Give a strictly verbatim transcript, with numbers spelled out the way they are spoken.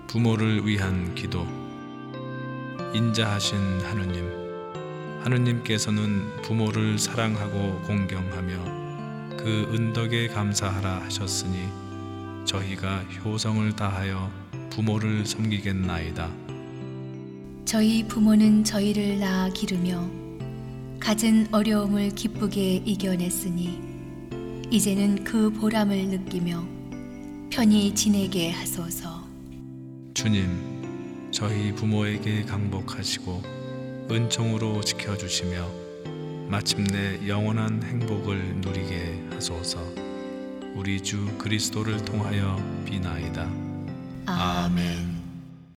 부모를 위한 기도. 인자하신 하느님, 하느님께서는 부모를 사랑하고 공경하며 그 은덕에 감사하라 하셨으니 저희가 효성을 다하여 부모를 섬기겠나이다. 저희 부모는 저희를 낳아 기르며 갖은 어려움을 기쁘게 이겨냈으니 이제는 그 보람을 느끼며 편히 지내게 하소서. 주님, 저희 부모에게 강복하시고 은총으로 지켜주시며 마침내 영원한 행복을 누리게 하소서. 우리 주 그리스도를 통하여 비나이다. 아멘.